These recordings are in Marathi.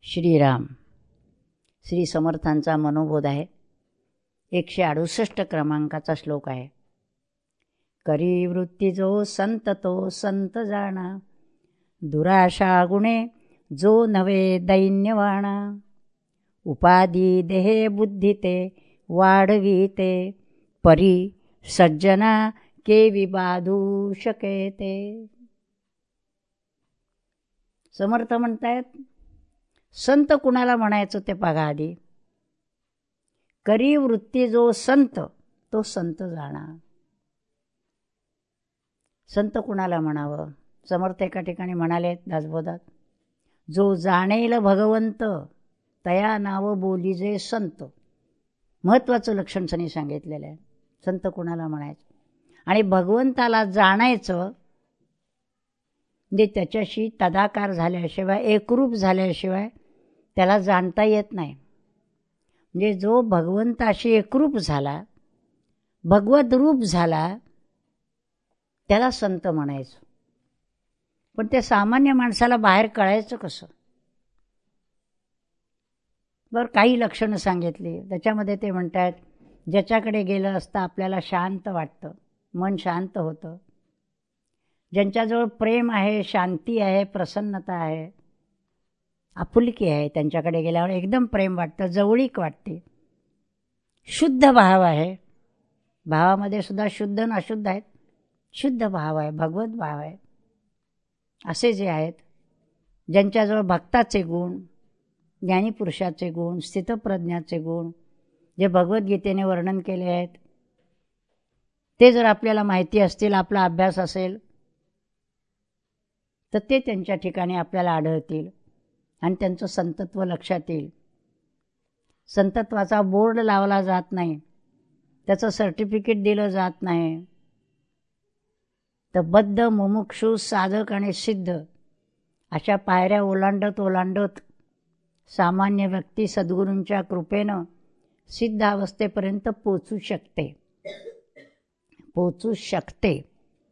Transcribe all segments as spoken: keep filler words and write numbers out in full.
श्रीराम. श्री समर्थांचा मनोबोध आहे. एकशे अडुसष्ट क्रमांकाचा श्लोक आहे. करी वृत्ती जो संत तो संत जाणा, दुराशा गुणे जो नवे दैन्यवाणा, उपाधी देहे बुद्धी ते वाढविते, परी सज्जना केवी बाधू शकेते. समर्थ म्हणतायत संत कुणाला म्हणायचं ते बघा आधी. करी वृत्ती जो संत तो संत जाणा. संत कुणाला म्हणावं? समर्थ एका ठिकाणी म्हणाले दासबोधात, जो जाणेल भगवंत तया नाव बोलीजे संत. महत्त्वाचं लक्षण सनी सांगितलेलं आहे. संत कुणाला म्हणायचं आणि भगवंताला जाणायचं म्हणजे त्याच्याशी तदाकार झाल्याशिवाय, एकरूप झाल्याशिवाय त्याला जाणता येत नाही. म्हणजे जो भगवंताशी एकरूप झाला, भगवत रूप झाला, त्याला संत म्हणायचं. पण ते सामान्य माणसाला बाहेर कळायचं कसं? बरं, काही लक्षणं सांगितली. त्याच्यामध्ये ते म्हणतात, ज्याच्याकडे गेलं असता आपल्याला शांत वाटतं, मन शांत होतं. ज्यांच्याजवळ प्रेम आहे, शांती आहे, प्रसन्नता आहे, आपुलकी आहे, त्यांच्याकडे गेल्यावर एकदम प्रेम वाटतं, जवळीक वाटते. शुद्ध भाव आहे. भावामध्ये सुद्धा शुद्ध आणि अशुद्ध आहेत. शुद्ध भाव आहे, भगवत भाव आहे. असे जे आहेत, ज्यांच्याजवळ भक्ताचे गुण, ज्ञानीपुरुषाचे गुण, स्थितप्रज्ञाचे गुण जे भगवद्गीतेने वर्णन केले आहेत, ते जर आपल्याला माहिती असतील, आपला अभ्यास असेल, तर ते त्यांच्या ठिकाणी आपल्याला आढळतील आणि त्यांचं संतत्व लक्षात येईल. संतत्वाचा बोर्ड लावला जात नाही, त्याचं सर्टिफिकेट दिलं जात नाही. तर बद्ध, मुमुक्षु, साधक आणि सिद्ध अशा पायऱ्या ओलांडत ओलांडत सामान्य व्यक्ती सद्गुरूंच्या कृपेनं सिद्ध अवस्थेपर्यंत पोचू शकते पोचू शकते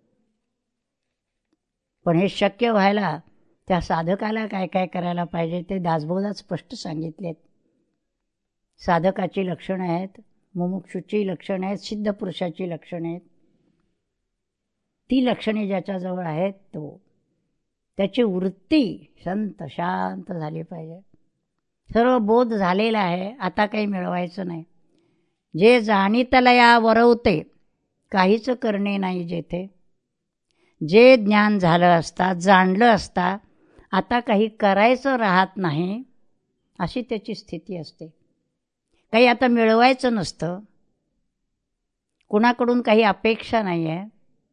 पण हे शक्य व्हायला त्या साधकाला काय काय करायला पाहिजे ते दासबोधात स्पष्ट सांगितलेत. साधकाची लक्षणं आहेत, मुमुक्षुची लक्षणं आहेत, सिद्ध पुरुषाची लक्षणं आहेत. ती लक्षणे ज्याच्याजवळ आहेत तो त्याची वृत्ती संत शांत झाली पाहिजे. सर्व बोध झालेला आहे, आता काही मिळवायचं नाही. जे जाणीतलया वरवते काहीच करणे नाही जेथे. जे ज्ञान झालं असता, जाणलं असता, आता काही करायचं राहत नाही, अशी त्याची स्थिती असते. काही आता मिळवायचं नसतं, कुणाकडून काही अपेक्षा नाही आहे.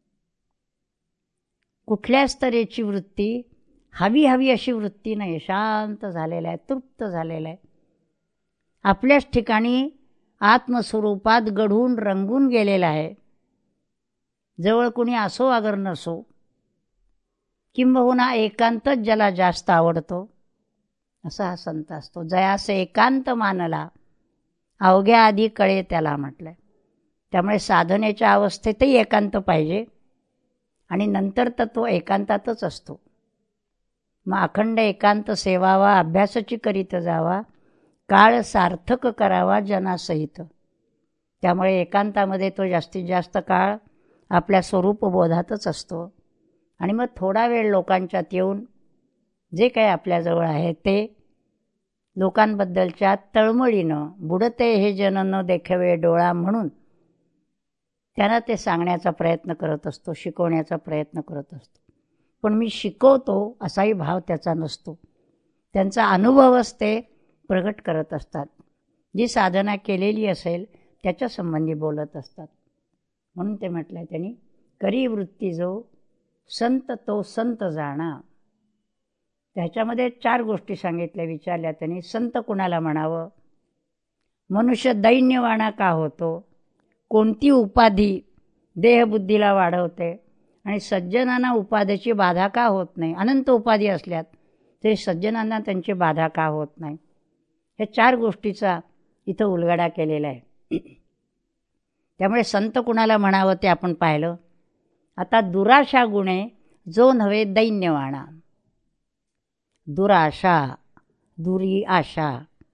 कुठल्याच तऱ्हेची वृत्ती हवी हवी अशी वृत्ती नाही. शांत झालेला आहे, तृप्त झालेला आहे. आपल्याच ठिकाणी आत्मस्वरूपात घडवून रंगून गेलेला आहे. जवळ कुणी असो अगर नसो, किंबहुना एकांतच ज्याला जास्त आवडतो असा हा संत असतो. जयासे एकांत मानला अवघ्या आधी कळे त्याला म्हटलंय. त्यामुळे साधनेच्या अवस्थेतही एकांत पाहिजे आणि नंतर तर तो एकांतातच असतो. मग अखंड एकांत सेवावा, अभ्यासाची करीत जावा, काळ सार्थक करावा जनासहित. त्यामुळे एकांतामध्ये तो जास्तीत जास्त काळ आपल्या स्वरूपबोधातच असतो आणि मग थोडा वेळ लोकांच्यात येऊन जे काही आपल्याजवळ आहे ते लोकांबद्दलच्या तळमळीनं, बुडते हे जन न देखवे डोळा म्हणून त्यांना ते सांगण्याचा प्रयत्न करत असतो, शिकवण्याचा प्रयत्न करत असतो. पण मी शिकवतो असाही भाव त्याचा नसतो. त्यांचा अनुभवच ते प्रगट करत असतात. जी साधना केलेली असेल त्याच्या संबंधी बोलत असतात. म्हणून ते म्हटलं आहे त्यांनी, करी वृत्ती जो संत तो संत जाणा. त्याच्यामध्ये चार गोष्टी सांगितल्या, विचारल्या त्यांनी. संत कुणाला म्हणावं? मनुष्य दैन्यवाणा का होतो? कोणती उपाधी देहबुद्धीला वाढवते? आणि सज्जनांना उपाधीची बाधा का होत नाही? अनंत उपाधी असल्यात तरी सज्जनांना त्यांची बाधा का होत नाही? हे चार गोष्टीचा इथं उलगडा केलेला आहे. त्यामुळे संत कुणाला म्हणावं ते आपण पाहिलं. आता दुराशा गुणे जो नव्हे दैन्यवाणा. दुराशा दुरी आशा.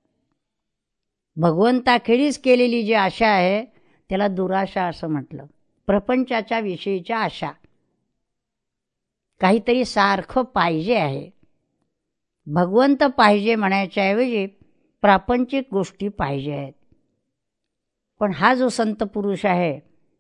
भगवंताखेरीज केलेली जी आशा आहे त्याला दुराशा असं म्हटलं. प्रपंचाच्या विषयीच्या आशा, काहीतरी सारखं पाहिजे आहे. भगवंत पाहिजे म्हणायच्या ऐवजी प्रापंचिक गोष्टी पाहिजे आहेत. पण हा जो संत पुरुष आहे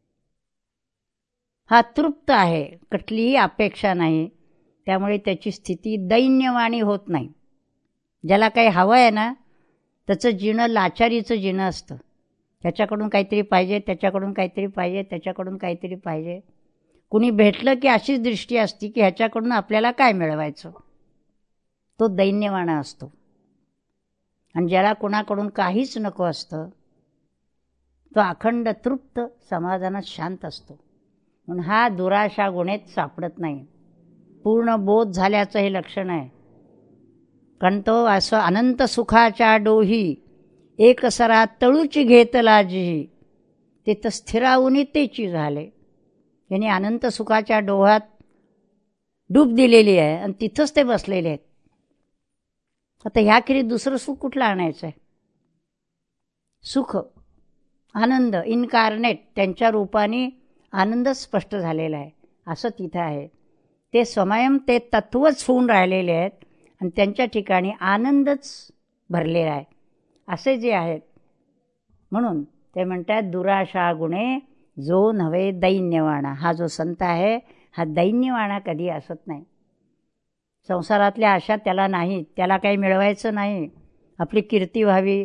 हा तृप्त आहे, कुठलीही अपेक्षा नाही. त्यामुळे त्याची स्थिती दैन्यवाणी होत नाही. ज्याला काही हवं आहे ना त्याचं जिणं लाचारीचं जिणं असतं. त्याच्याकडून काहीतरी पाहिजे, त्याच्याकडून काहीतरी पाहिजे, त्याच्याकडून काहीतरी पाहिजे. कुणी भेटलं की अशीच दृष्टी असती की ह्याच्याकडून आपल्याला काय मिळवायचं. तो दैन्यवाणा असतो. आणि ज्याला कुणाकडून काहीच नको असतं तो अखंड तृप्त समाधानात शांत असतो. म्हणून हा दुराशा गुणेत सापडत नाही. पूर्ण बोध झाल्याचं हे लक्षण आहे. कारण तो असं अनंत सुखाच्या डोही एकसरा तळूची घेतला जी, तिथं स्थिरावून तेची झाले. यांनी अनंत सुखाच्या डोहात डूब दिलेली आहे आणि तिथंच ते बसलेले आहेत. आता ह्याखेरीज दुसरं सुख कुठलं आणायचं आहे. सुख आनंद इनकार्नेट त्यांच्या रूपाने आनंदच स्पष्ट झालेला आहे असं तिथं आहे. ते स्वयं ते तत्वच होऊन राहिलेले आहेत आणि त्यांच्या ठिकाणी आनंदच भरलेला आहे असे जे आहेत. म्हणून ते म्हणतात दुराशा गुणे जो नव्हे दैन्यवाणा. हा जो संत आहे हा दैन्यवाणा कधी असत नाही. संसारातल्या आशा त्याला नाही, त्याला काही मिळवायचं नाही. आपली कीर्ती व्हावी,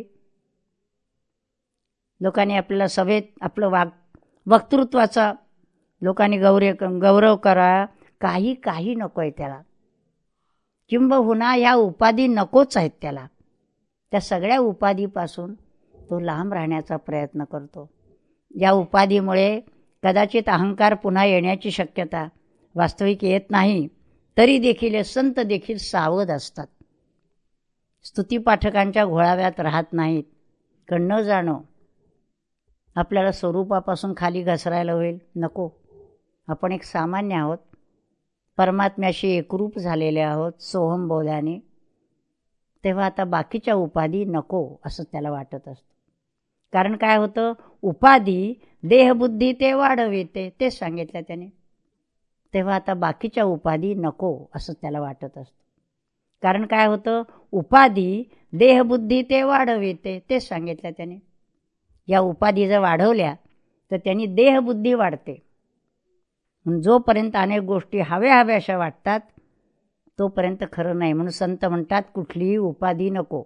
लोकांनी आपल्याला सभेत आपलं वाग वक्तृत्वाचा लोकांनी गौरव गौरव करा, काही काही नको आहे त्याला. किंबहुना ह्या उपाधी नकोच आहेत त्याला. त्या सगळ्या उपाधीपासून तो लांब राहण्याचा प्रयत्न करतो. या उपाधीमुळे कदाचित अहंकार पुन्हा येण्याची शक्यता वास्तविक येत नाही, तरी देखील संत देखील सावध असतात. स्तुतीपाठकांच्या घोळाव्यात राहत नाहीत. कारण न जाणो आपल्याला स्वरूपापासून खाली घसरायला होईल. नको, आपण एक सामान्य आहोत, परमात्म्याशी एकरूप झालेले आहोत सोहमबोधाने. तेव्हा आता बाकीच्या उपाधी नको असं त्याला वाटत असतं. कारण काय होतं, उपाधी देहबुद्धी ते वाढविते, ते सांगितलं त्याने. तेव्हा आता बाकीच्या उपाधी नको असं त्याला वाटत असतं. कारण काय होतं, उपाधी देहबुद्धी ते वाढविते, ते सांगितलं त्याने. या उपाधी जर वाढवल्या तर त्यांनी देहबुद्धी वाढते. जोपर्यंत अनेक गोष्टी हव्या हव्याशा वाटतात तोपर्यंत खरं नाही. म्हणून संत म्हणतात कुठलीही उपाधी नको.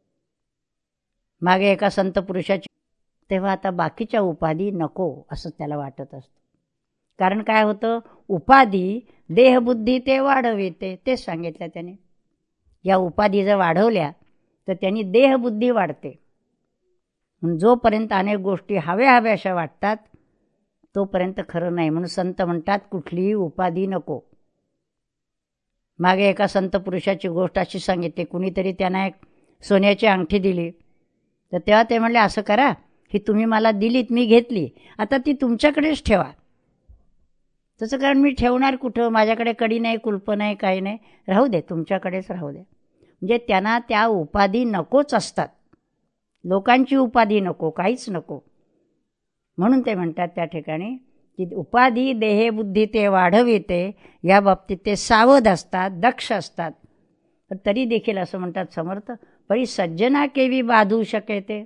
मागे एका संत पुरुषाची, तेव्हा आता बाकीच्या उपाधी नको असं त्याला वाटत असतं. कारण काय होतं, उपाधी देहबुद्धी ते वाढविते, ते सांगितलं त्याने. या उपाधी जर वाढवल्या तर त्यांनी देहबुद्धी वाढते. जोपर्यंत अनेक गोष्टी हव्या हव्याशा वाटतात तोपर्यंत खरं नाही. म्हणून संत म्हणतात कुठलीही उपाधी नको. मागे एका संत पुरुषाची गोष्ट अशी सांगितली. कुणीतरी त्यांना एक सोन्याची अंगठी दिली, तर तेव्हा ते म्हणले असं करा, ही तुम्ही मला दिलीत, मी घेतली, आता ती तुमच्याकडेच ठेवा. तसं कारण मी ठेवणार कुठं, माझ्याकडे कडी नाही, कुलप नाही, काही नाही, राहू दे, तुमच्याकडेच राहू दे. म्हणजे त्यांना त्या उपाधी नकोच असतात. लोकांची उपाधी नको, काहीच नको. म्हणून ते म्हणतात त्या ठिकाणी की उपाधी देहबुद्धी ते वाढविते, या बाबतीत ते सावध असतात, दक्ष असतात. पण तरी देखील असं म्हणतात समर्थ, परी सज्जना केवी बाधू शके ते.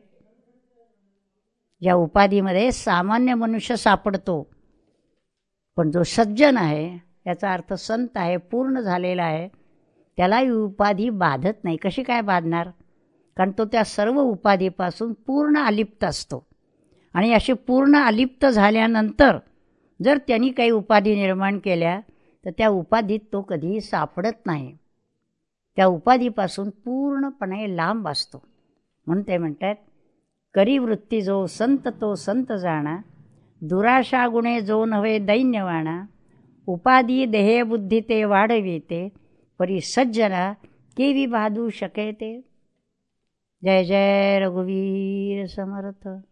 या उपाधीमध्ये सामान्य मनुष्य सापडतो, पण जो सज्जन आहे, याचा अर्थ संत आहे, पूर्ण झालेला आहे, त्याला ही उपाधी बाधत नाही. कशी काय बाधणार, कारण तो त्या सर्व उपाधीपासून पूर्ण अलिप्त असतो. आणि अशी पूर्ण अलिप्त झाल्यानंतर जर त्यांनी काही उपाधी निर्माण केल्या तर त्या उपाधीत तो कधीही सापडत नाही. त्या उपाधीपासून पूर्णपणे लांब असतो. म्हणून ते म्हणतात करी वृत्ती जो संत तो संत जाणा, दुराशा गुणे जो नव्हे दैन्यवाणा, उपाधी देहबुद्धी ते वाढविते, परी सज्जना केवी बाधू शके ते. जय जय रघुवीर समर्थ.